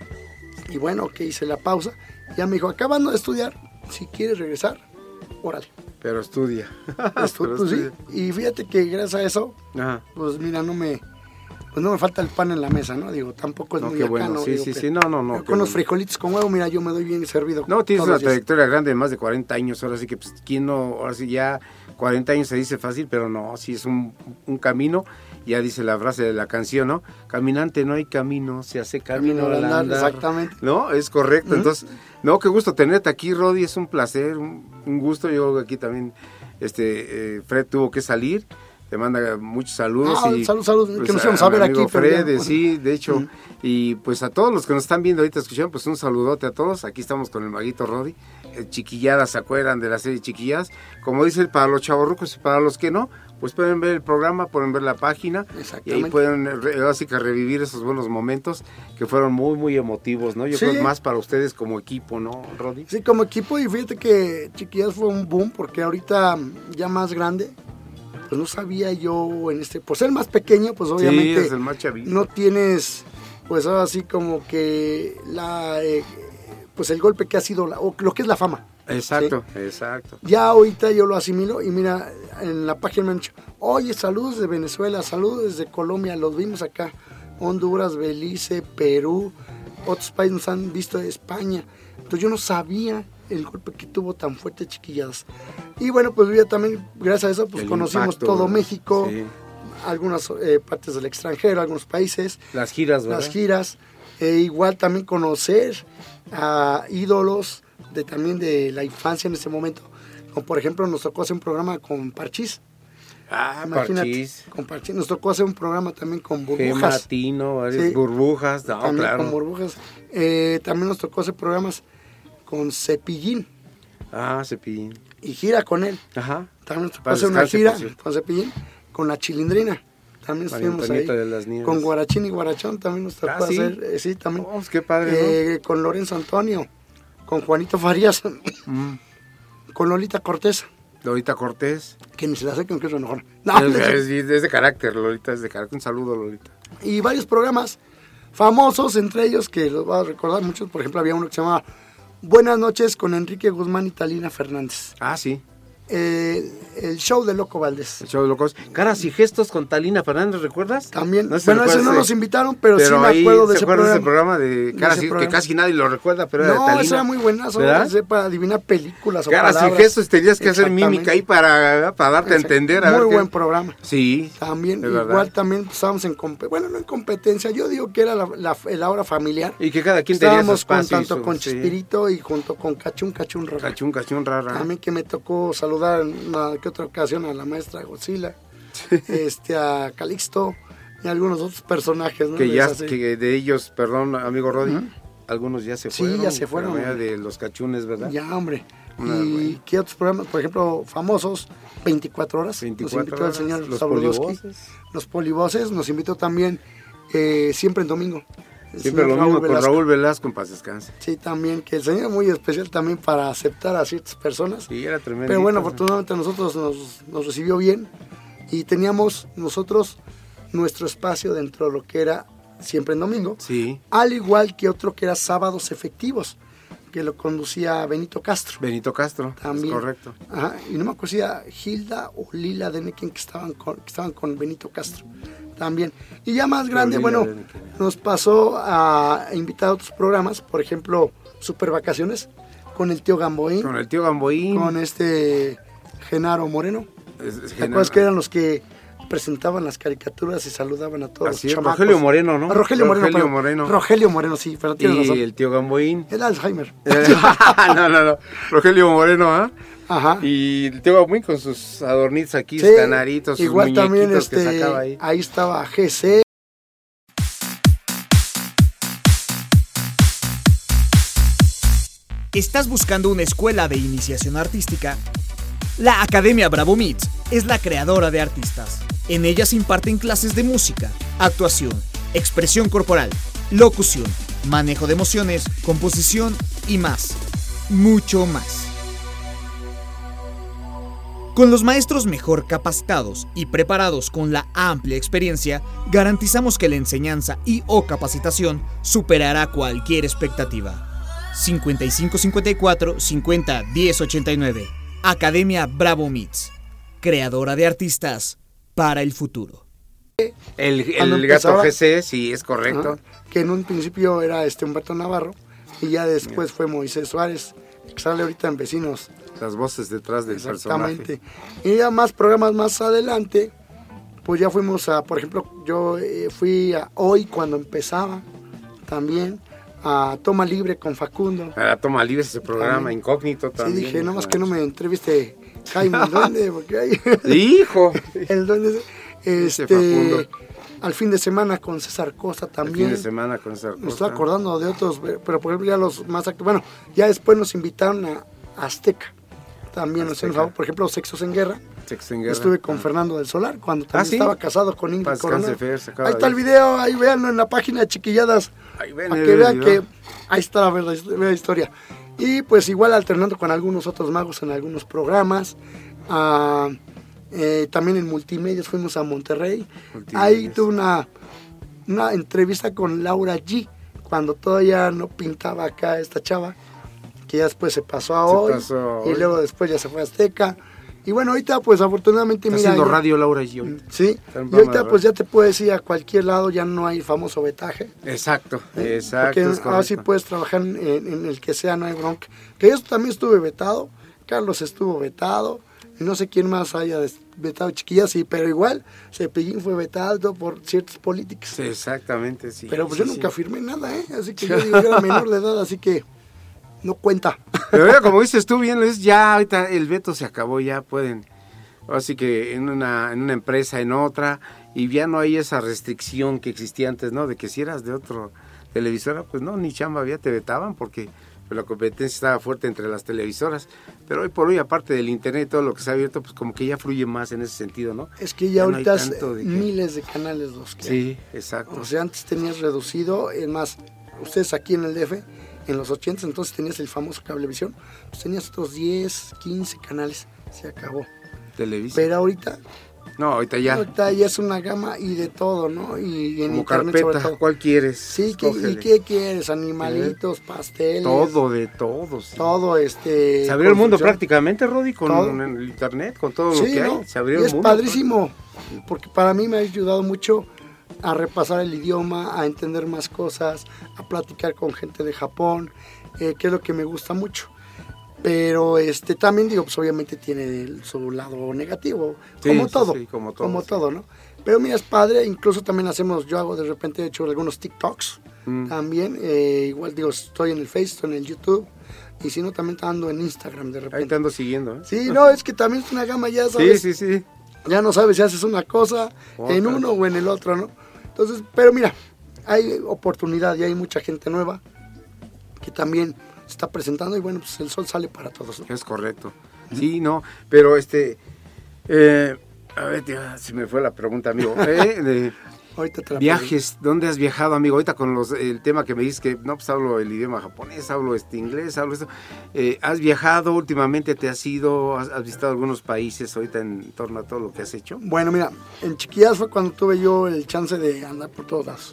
Y bueno, que hice la pausa. Ya me dijo, acabando de estudiar, si quieres regresar, órale. Pero estudia. Estu- Pero pues, sí. estudia. Y fíjate que gracias a eso, Ajá. pues mira, no me, pues no me falta el pan en la mesa, ¿no? Digo, tampoco es No, muy qué acá, bueno. ¿no? Sí, Digo, sí, pero- sí. No, no, no. pero qué con los bueno. frijolitos con huevo, mira, yo me doy bien servido. No, tienes todos una los días. trayectoria grande de más de cuarenta años. Ahora sí que, pues, ¿quién no? Ahora sí ya cuarenta años se dice fácil, pero no, sí es un, un camino. Ya dice la frase de la canción, ¿no? Caminante no hay camino, se hace camino, Camino al al andar, andar. exactamente. No, es correcto. Ujú. Entonces, no, qué gusto tenerte aquí, Rodi. Es un placer, un, un gusto. Yo aquí también, este, eh, Fred tuvo que salir. Te manda muchos saludos. Ah, y, salud, salud, que nos a íbamos a ver mi aquí, amigo pero ya- Fred, eh, sí, de hecho. Ujú. Y pues a todos los que nos están viendo ahorita escuchando, pues un saludote a todos. Aquí estamos con el maguito Rodi. Eh, Chiquilladas, ¿se acuerdan de la serie Chiquilladas? Como dice, para los chavorrucos y para los que no, pues pueden ver el programa, pueden ver la página. Y ahí Exactamente. pueden, re- así que revivir esos buenos momentos que fueron muy, muy emotivos, ¿no? Yo Sí. creo más para ustedes como equipo, ¿no, Rodi? Sí, como equipo, y fíjate que Chiquillas fue un boom, porque ahorita ya más grande, pues no sabía yo en este, por ser más pequeño, pues obviamente Sí, es el más chavito. no tienes, pues ahora sí como que la, eh, pues el golpe que ha sido, la, o lo que es la fama. Exacto, exacto. Ya ahorita yo lo asimilo y mira, en la página me han dicho, oye, saludos de Venezuela, saludos de Colombia, los vimos acá, Honduras, Belice, Perú, otros países nos han visto de España. Entonces yo no sabía el golpe que tuvo tan fuerte Chiquilladas. Y bueno, pues ya también, gracias a eso, pues El conocimos impacto, todo ¿verdad? México, Sí. algunas eh, partes del extranjero, algunos países, Las giras, ¿verdad? las giras. E igual también conocer a ídolos de también de la infancia en ese momento. Como por ejemplo nos tocó hacer un programa con Parchís. Ah, Imagínate, Parchís. con Parchís. Nos tocó hacer un programa también con Qué Burbujas. matino, varias Sí. burbujas, no, también claro. con Burbujas. Eh, también nos tocó hacer programas con Cepillín Ah, Cepillín. y gira con él. Ajá. También nos tocó Paz hacer una descanse, gira por cierto. con Cepillín, con la Chilindrina. También María estuvimos ahí. Antonieta de las Nieves. Con Guarachín y Guarachón también nos tocó Ah, ¿sí? hacer. eh, sí, también. Oh, pues qué padre, Eh, Con Lorenzo Antonio, con Juanito Farías, ¿no? Mm. con Lolita Cortés, Lolita Cortés. que ni se la acerquen, que es lo mejor. No, es, es- es de carácter, Lolita, es de carácter. Un saludo, Lolita. y varios programas famosos, entre ellos, que los voy a recordar muchos. Por ejemplo, había uno que se llamaba Buenas noches con Enrique Guzmán y Talina Fernández. Ah, sí. Eh, el show de Loco Valdés. El show de locos. Caras y gestos con Talina Fernández, ¿recuerdas? También, No sé si bueno, ese recuerdas no de- nos invitaron, pero, sí me ahí acuerdo de ¿se ese acuerdan de programa. ese programa de De Caras ese y que programa. casi nadie lo recuerda, pero era de No, Talina? ese era muy buenazo, ¿Verdad? ese para adivinar películas o Caras palabras. y gestos, tenías que hacer Exactamente. mímica ahí para, para darte a Exacto. entender. A Muy ver qué- buen programa. Sí. También, es igual verdad. también pues, estábamos en competencia, bueno, no en competencia, yo digo que era la, la, la hora familiar. Y que cada quien tenía su Estábamos con, espacio. y tanto su- con sí. Chespirito y junto con Cachún Cachún Rara. Cachún, cachún, rara. También que me tocó saludar en una que otra ocasión a la maestra Godzilla, este, a Calixto y a algunos otros personajes, ¿no? Que De ya, esas, sí. que de ellos, perdón, amigo Rodi, Ujú. algunos ya se Sí, fueron. ya se fueron, por la manera hombre. de los cachunes, ¿verdad? Ya, hombre. Una, ¿Y bueno. qué otros programas? Por ejemplo, famosos, veinticuatro horas. veinticuatro nos invitó horas, el señor los Sabludowski. polivoces. Los polivoces. Nos invitó también eh, Siempre en Domingo. El Siempre señor lo mismo Raúl con Velasco. Raúl Velasco, en paz descanse. Sí, también, que el señor es muy especial también para aceptar a ciertas personas. Sí, era tremendo. Pero bueno, afortunadamente a nosotros nos, nos recibió bien y teníamos nosotros nuestro espacio dentro de lo que era Siempre en Domingo, Sí, al igual que otro que era Sábados Efectivos, que lo conducía Benito Castro. Benito Castro, También. es correcto. Ajá, y no me acuerdo si era Gilda o Lila de Nequén que estaban con, que estaban con Benito Castro. también. Y ya más grande, bueno, nos pasó a invitar a otros programas, por ejemplo, Super Vacaciones, con el tío Gamboín. Con el tío Gamboín. Con este Genaro Moreno. Es, es ¿Te acuerdas que eran los que presentaban las caricaturas y saludaban a todos Así los es, chamacos? Rogelio Moreno, ¿no? Ah, Rogelio, Rogelio Moreno, Moreno. Pero, Rogelio Moreno, sí, pero tiene y razón. el tío Gamboín. El Alzheimer. no, no, no. Rogelio Moreno, ¿ah? ¿eh? Ajá. Y el tío Gamboín con sus adornitos aquí, Sí, sus canaritos, sus igual también muñequitos este, que sacaba ahí. ahí estaba G C. ¿Estás buscando una escuela de iniciación artística? La Academia Bravo Meets es la creadora de artistas. En ella se imparten clases de música, actuación, expresión corporal, locución, manejo de emociones, composición y más. Mucho más. Con los maestros mejor capacitados y preparados con la amplia experiencia, garantizamos que la enseñanza y o capacitación superará cualquier expectativa. cincuenta y cinco cincuenta y cuatro cincuenta diez ochenta y nueve. Academia Bravo Meets, creadora de artistas para el futuro. El, el gato G C, sí, es correcto. Ajá, que en un principio era este Humberto Navarro y ya después fue Moisés Suárez, que sale ahorita en Vecinos. Las voces detrás del Exactamente. personaje. Y ya más programas más adelante, pues ya fuimos a, por ejemplo, yo eh, fui a Hoy cuando empezaba también, a Toma Libre con Facundo. A Toma Libre ese programa, también. Incógnito también. Sí, dije, no más que no me entreviste Jaime, ¿el duende? Porque hay... ¡Hijo! El duende, este... Al fin de semana con César Costa también. Al fin de semana con César Costa. Me estoy acordando de otros, pero por ejemplo ya los más actuales. Bueno, ya después nos invitaron a Azteca. También nos hicieron favor, por ejemplo, Sexos en Guerra. Sexos en Guerra. Estuve con ah. Fernando del Solar, cuando también ¿Ah, sí? estaba casado con Ingrid Coronel. Fer, ahí está el video, ahí véanlo en la página de Chiquilladas. Ahí ven, para que vean que ahí está la verdad, la historia. Y pues igual alternando con algunos otros magos en algunos programas. Uh, eh, también en Multimedios fuimos a Monterrey. Ahí tuve una, una entrevista con Laura G, cuando todavía no pintaba acá esta chava, que ya después se pasó a se hoy, pasó y hoy. Luego después ya se fue a Azteca. Y bueno, ahorita pues afortunadamente está mira... haciendo yo, radio Laura y hoy. Sí, y ahorita pues ya te puedes ir a cualquier lado, ya no hay famoso vetaje. Exacto, ¿eh? Exacto. Porque ahora sí puedes trabajar en, en el que sea, no hay bronca. Que yo también estuve vetado, Carlos estuvo vetado, y no sé quién más haya vetado, Chiquillas, sí, pero igual Cepillín fue vetado por ciertas políticas. Sí, exactamente, sí. Pero pues sí, yo nunca sí. firmé nada, ¿eh? Así que yo digo que era menor de edad, así que no cuenta. Pero ya, como dices tú bien, es ya ahorita el veto se acabó, ya pueden, así que en una, en una empresa, en otra, y ya no hay esa restricción que existía antes, ¿no? De que si eras de otro televisora, pues no, ni chamba había, te vetaban porque la competencia estaba fuerte entre las televisoras. Pero hoy por hoy, aparte del internet y todo lo que se ha abierto, pues como que ya fluye más en ese sentido, ¿no? Es que ya, ya ahorita no es de que... miles de canales los que sí, hay. exacto. O sea, antes tenías reducido, es más, ustedes aquí en el D F, en los ochentas, entonces tenías el famoso Cablevisión, pues tenías otros diez, quince canales, se acabó. Televisión. Pero ahorita... No, ahorita ya. Ahorita ya es una gama y de todo, ¿no? Y en como internet carpeta, sobre todo. ¿cuál quieres? Sí, que, ¿y qué quieres? Animalitos, ¿Eh? pasteles. Todo, de todo. Sí. Todo, este... Se abrió el mundo prácticamente, Rodi, con todo. El internet, con todo sí, lo que ¿no? hay. Se abrió y el es mundo. Es padrísimo, porque para mí me ha ayudado mucho a repasar el idioma, a entender más cosas, a platicar con gente de Japón, eh, que es lo que me gusta mucho. Pero este también digo, pues obviamente tiene el, su lado negativo, sí, como, sí, todo, sí, como todo, como sí. todo, ¿no? Pero mira, es padre, incluso también hacemos, yo hago de repente, he hecho algunos TikToks, mm. también, eh, igual digo, estoy en el Facebook, estoy en el YouTube, y si no, también ando en Instagram de repente. Ahí te ando siguiendo, ¿eh? Sí, no, es que también es una gama, ya sabes. Sí, sí, sí. Ya no sabes si haces una cosa oh, en uno o en el otro, ¿no? Entonces, pero mira, hay oportunidad y hay mucha gente nueva que también se está presentando y bueno, pues el sol sale para todos, ¿no? Es correcto. Sí, no, pero este, eh, a ver, ya se me fue la pregunta, amigo. Eh, de, Ahorita te la viajes, pregunto. ¿Dónde has viajado, amigo? Ahorita con los, el tema que me dices que, no, pues hablo el idioma japonés, hablo este inglés, hablo esto. Eh, ¿Has viajado últimamente? ¿Te has ido? Has, ¿Has visitado algunos países ahorita en torno a todo lo que has hecho? Bueno, mira, en Chiquillas fue cuando tuve yo el chance de andar por todos lados.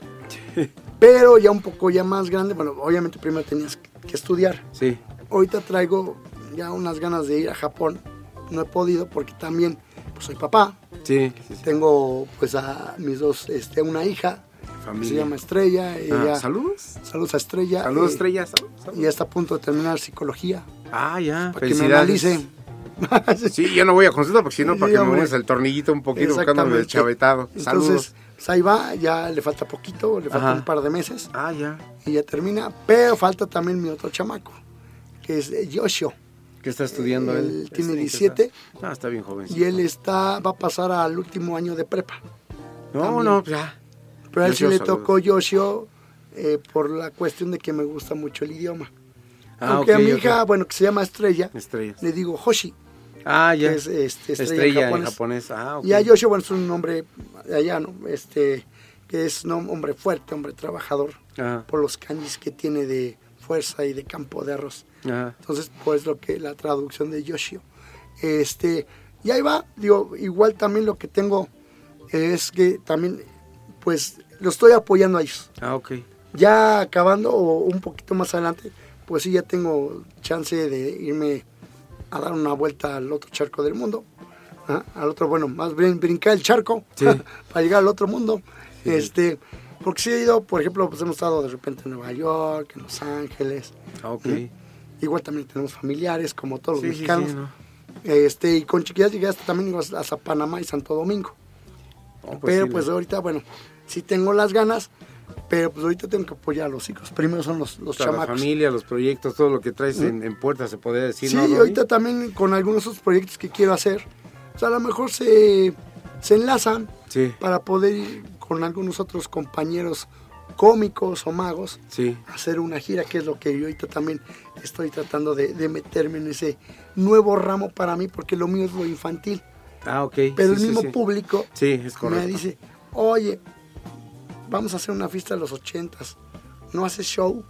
Pero ya un poco ya más grande, bueno, obviamente primero tenías que estudiar. Sí. Ahorita traigo ya unas ganas de ir a Japón. No he podido porque también pues soy papá, Sí, sí, sí. Tengo pues a mis dos, este, una hija, Familia. se llama Estrella. Ella, Ah, ¿saludos? Saludos a Estrella. Saludos, eh, Estrella. Salud, salud. Y ya está a punto de terminar psicología. Ah, ya, Para que me felicidades. analice. Sí, yo no voy a consultar porque si no, Sí, para que me hombre. muevas el tornillito un poquito buscándome el Exactamente. chavetado. Saludos. Entonces, pues ahí va, ya le falta poquito, le falta Ajá. un par de meses Ah, ya. y ya termina. Pero falta también mi otro chamaco, que es Yoshio. ¿Qué está estudiando él? Él tiene Este, diecisiete. Ah, está bien joven. Y él está, va a pasar al último año de prepa. No, también. no, pues ya. Pero a él sí Yoshio, le saludos. tocó Yoshio eh, por la cuestión de que me gusta mucho el idioma. Ah, Aunque ok, a mi ok. hija, bueno, que se llama Estrella, Estrellas. le digo Hoshi, Ah, ya. que es este, estrella, Estrella en en japonés. japonés. Ah, ok. Y a Yoshio, bueno, es un hombre de allá, ¿no? Este, que es un hombre fuerte, hombre trabajador, Ajá. por los kanjis que tiene de fuerza y de campo de arroz. Ajá. Entonces, pues lo que la traducción de Yoshio. Este, y ahí va, digo, igual también lo que tengo es que también, pues, lo estoy apoyando a ellos. Ah, ok. Ya acabando o un poquito más adelante, pues sí, ya tengo chance de irme a dar una vuelta al otro charco del mundo. ¿Ah? Al otro, bueno, más bien brincar el charco Sí. para llegar al otro mundo. Sí. Este, porque sí he ido, por ejemplo, pues hemos estado de repente en Nueva York, en Los Ángeles. Ah, ok. ¿Mm? Igual también tenemos familiares, como todos Sí, los sí, mexicanos. sí, ¿no? Este, y con chiquillas llegué hasta también hasta Panamá y Santo Domingo. Oh, pero sí, pues ¿no? ahorita, bueno, sí tengo las ganas, pero pues ahorita tengo que apoyar a los hijos. Primero son los, los O sea, la chamacos. familia, los proyectos, todo lo que traes en, en puerta, se podría decir, Sí, ¿no, y Rodney? ahorita también con algunos otros proyectos que quiero hacer. O sea, a lo mejor se, se enlazan Sí, para poder ir con algunos otros compañeros cómicos o magos sí. a hacer una gira, que es lo que yo ahorita también estoy tratando de, de meterme en ese nuevo ramo para mí, porque lo mío es lo infantil. Ah, ok. Pero sí, el sí, mismo sí. público Sí, es correcto. me dice, oye, vamos a hacer una fiesta de los ochentas, ¿no haces show?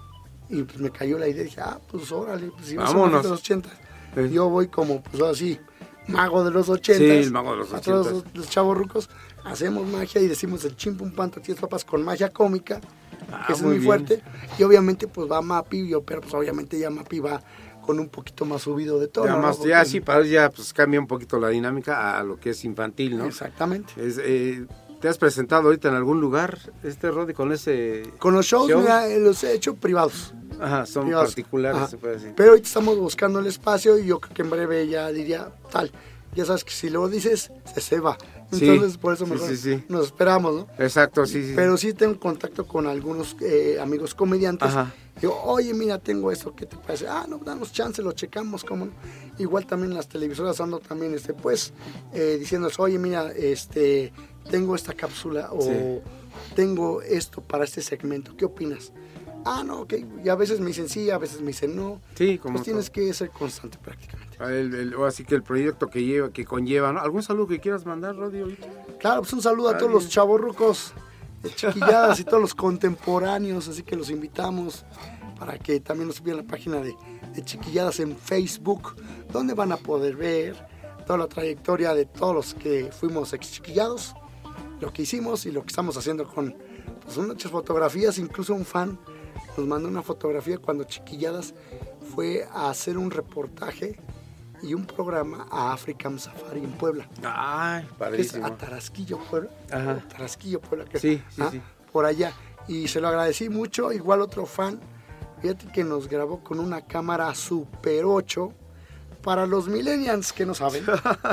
Y pues me cayó la idea, dije, ah, pues órale, pues si vas a hacer una Vámonos. fiesta de los ochentas, Sí. yo voy como, pues así, mago de los ochentas. Sí, el mago de los A todos ochentas. los, los chavos rucos, hacemos magia y decimos el chimpum panto, tíos papas con magia cómica, Ah, que eso es muy muy bien. fuerte. Y obviamente pues va Mapi, yo, pero pues obviamente ya Mapi va con un poquito más subido de tono. Ya, ¿no? más, Porque- ya sí, para él ya pues, cambia un poquito la dinámica a lo que es infantil, ¿no? Exactamente. Es, eh, ¿Te has presentado ahorita en algún lugar, este Roddy, con ese...? Con los shows, ¿Show? mira, eh, los he hecho privados. Ajá, son privados. particulares, Ajá. se puede decir. Pero ahorita estamos buscando el espacio y yo creo que en breve ya diría tal. Ya sabes que si lo dices, se se va. Sí, Entonces, por eso sí, mejor sí, sí. nos esperamos, ¿no? Exacto, sí, sí. Pero sí tengo contacto con algunos eh, amigos comediantes. Ajá. Digo, oye, mira, tengo esto, ¿qué te parece? Ah, no, danos chance, lo checamos, ¿cómo no? Igual también las televisoras ando también, este, pues, eh, diciéndoles, oye, mira, este, tengo esta cápsula o Sí. tengo esto para este segmento, ¿qué opinas? Ah, no, ok, y a veces me dicen sí, a veces me dicen no. Sí, como Pues tienes todo. que ser constante prácticamente. El, el- o así que el proyecto que lleva, que conlleva, ¿no? ¿Algún saludo que quieras mandar, Roddy, ahorita? Claro, pues un saludo a todos Alguien. los chavorrucos, de chiquilladas y todos los contemporáneos, así que los invitamos para que también nos vean la página de, de Chiquilladas en Facebook, donde van a poder ver toda la trayectoria de todos los que fuimos ex chiquillados, lo que hicimos y lo que estamos haciendo con pues, muchas fotografías, incluso un fan nos mandó una fotografía cuando Chiquilladas fue a hacer un reportaje y un programa a African Safari en Puebla. Ay, Que es padrísimo. a Tarasquillo, Puebla. Ajá. O Tarasquillo, Puebla. Que, Sí, sí, ah, sí. Por allá. Y se lo agradecí mucho. Igual otro fan, fíjate que nos grabó con una cámara Super ocho para los millennials que no saben.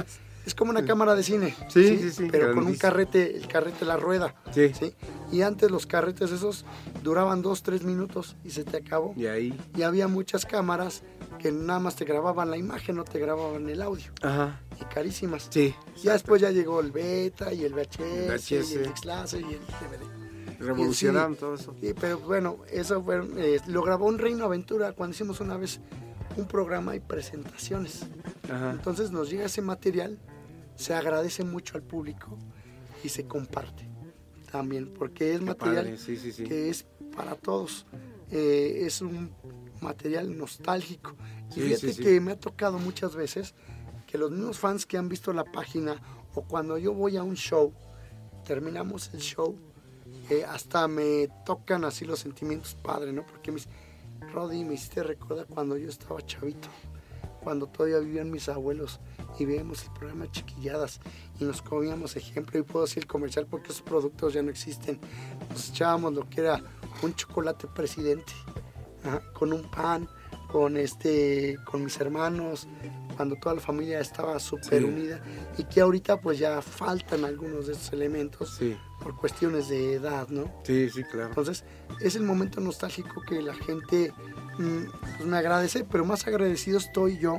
Es como una cámara de cine. Sí, sí, sí, Pero con un grandísimo. carrete, el carrete la rueda. Sí. Y antes los carretes esos duraban dos, tres minutos y se te acabó. Y ahí. Y había muchas cámaras que nada más te grababan la imagen, no te grababan el audio. Ajá. Y carísimas. Sí. Ya después ya llegó el beta y el V H S, El V H S. y el X-Laser y el D V D. Revolucionaron Y sí, todo eso. sí, pero bueno, eso fue, eh, lo grabó un Reino Aventura cuando hicimos una vez un programa y presentaciones. Ajá. Entonces nos llega ese material, se agradece mucho al público y se comparte también, porque es Qué material padre, sí, sí, sí. que es para todos. Eh, es un material nostálgico. Sí, y fíjate sí, sí. que me ha tocado muchas veces que los mismos fans que han visto la página o cuando yo voy a un show, terminamos el show, eh, hasta me tocan así los sentimientos padre, ¿no? Porque me dicen, Roddy, me hiciste recordar cuando yo estaba chavito, cuando todavía vivían mis abuelos y veíamos el programa Chiquilladas y nos comíamos ejemplo, y puedo decir el comercial porque esos productos ya no existen. Nos echábamos lo que era un chocolate presidente, ajá, con un pan, con este, con mis hermanos, cuando toda la familia estaba súper Sí. unida, y que ahorita pues ya faltan algunos de esos elementos Sí, por cuestiones de edad, ¿no? sí, sí, claro. Entonces es el momento nostálgico que la gente mm, pues me agradece, pero más agradecido estoy yo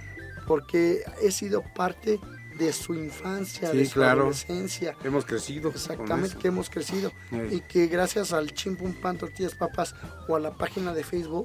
porque he sido parte de su infancia, Sí, de su claro. adolescencia. Hemos crecido. con Exactamente, eso. que hemos crecido. Ey. Y que gracias al Chimpum Pan Tortillas Papas o a la página de Facebook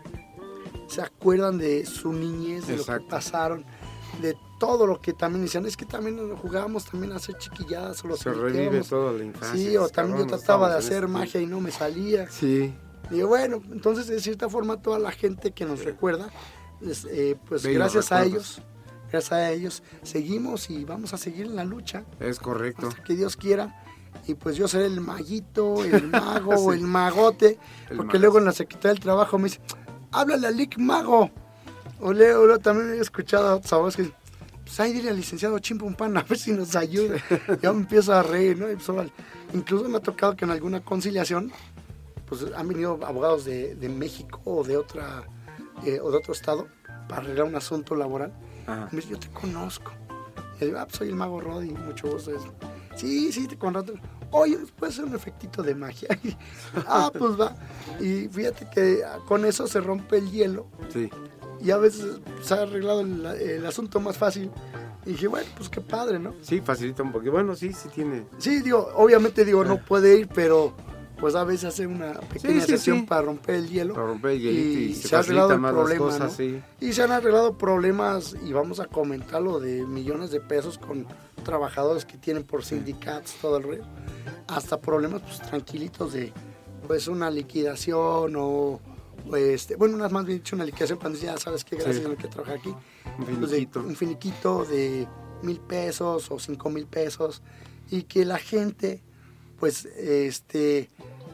se acuerdan de su niñez, de lo Exacto. que pasaron, de todo lo que también decían. Es que también jugábamos también a hacer chiquilladas o los Se revive toda la infancia. Sí, o también yo cabrón, trataba de estamos en hacer ese magia y no me salía. Sí, Y yo, bueno, entonces de cierta forma toda la gente que nos recuerda, les, eh, pues Bellos gracias a recuerdos. ellos, gracias a ellos, seguimos y vamos a seguir en la lucha es correcto. hasta que Dios quiera. Y pues yo seré el maguito, el mago, Sí. o el magote, El porque mago. luego en la Secretaría del Trabajo me dice, háblale al Lic Mago. O luego, luego también he escuchado a otros abogados que dicen, pues ahí dile al licenciado Chimpum Pan a ver si nos ayuda. Yo me empiezo a reír, ¿no? Y pues, órale. Incluso me ha tocado que en alguna conciliación, pues han venido abogados de, de México o de otra eh, o de otro estado para arreglar un asunto laboral. Ajá. Y me dice, yo te conozco. Y yo digo, ah, pues soy el mago Rodi, mucho gusto. Sí, sí, te conozco. Oye, ¿puedes hacer un efectito de magia? Ah, pues va. Y fíjate que con eso se rompe el hielo Sí, y a veces se ha arreglado el, el asunto más fácil. Y dije, bueno, pues qué padre, ¿no? sí, facilita un poquito. Bueno, sí, sí tiene. Sí, digo, obviamente digo, no puede ir, pero pues a veces hace una pequeña Sí, sí, sesión sí. para romper el hielo. Para romper el hielito y, se, se ha arreglado facilita el más problema, las cosas, ¿no? sí. Y se han arreglado problemas, y vamos a comentarlo, de millones de pesos con trabajadores que tienen por sindicatos, todo el rollo. Hasta problemas pues tranquilitos de pues una liquidación o, o este, bueno, unas más bien dicho una liquidación cuando ya sabes que gracias Sí. a lo que trabaja aquí. Un Pues, de- finiquito. un finiquito de mil pesos o cinco mil pesos, y que la gente pues este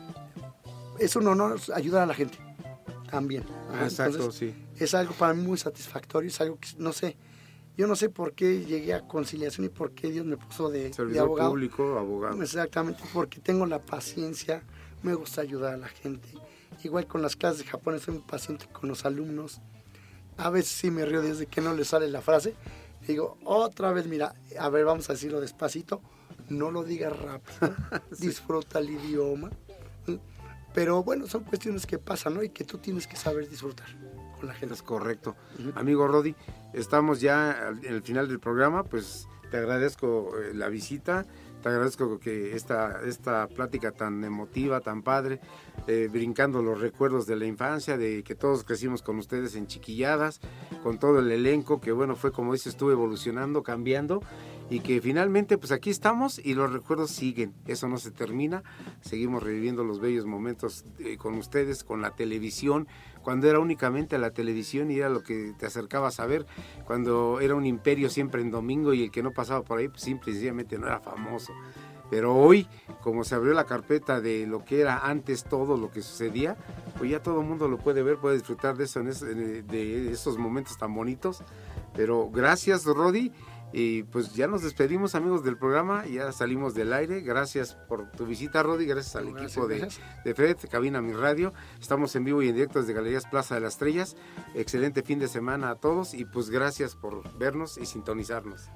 es un honor ayudar a la gente también. Ah, exacto, Entonces, sí. es algo para mí muy satisfactorio, es algo que no sé, yo no sé por qué llegué a conciliación y por qué Dios me puso de, de Servidor abogado. público, abogado. Exactamente, porque tengo la paciencia, me gusta ayudar a la gente. Igual con las clases de japonés soy muy paciente con los alumnos. A veces sí me río desde que no les sale la frase. Digo, otra vez, mira, a ver, vamos a decirlo despacito, no lo digas rápido, Sí. disfruta el idioma. Pero bueno, son cuestiones que pasan, ¿no? Y que tú tienes que saber disfrutar con la gente. Es correcto. Ujú. Amigo Rodi, estamos ya al- en el final del programa, pues te agradezco eh, la visita, te agradezco que esta, esta plática tan emotiva, tan padre, eh, brincando los recuerdos de la infancia, de que todos crecimos con ustedes en Chiquilladas, con todo el elenco, que bueno, fue como dices tú, evolucionando, cambiando, y que finalmente pues aquí estamos y los recuerdos siguen, eso no se termina, seguimos reviviendo los bellos momentos eh, con ustedes, con la televisión, cuando era únicamente la televisión y era lo que te acercabas a ver, cuando era un imperio siempre en domingo y el que no pasaba por ahí pues simple y sencillamente no era famoso. Pero hoy, como se abrió la carpeta de lo que era antes todo lo que sucedía, pues ya todo el mundo lo puede ver, puede disfrutar de eso, en es- de esos momentos tan bonitos. Pero gracias, Rodi. Y pues ya nos despedimos, amigos del programa, ya salimos del aire. Gracias por tu visita, Rodi, gracias al Gracias, equipo de, gracias. de Fred, Cabina Mi Radio. Estamos en vivo y en directo desde Galerías Plaza de las Estrellas. Excelente fin de semana a todos y pues gracias por vernos y sintonizarnos.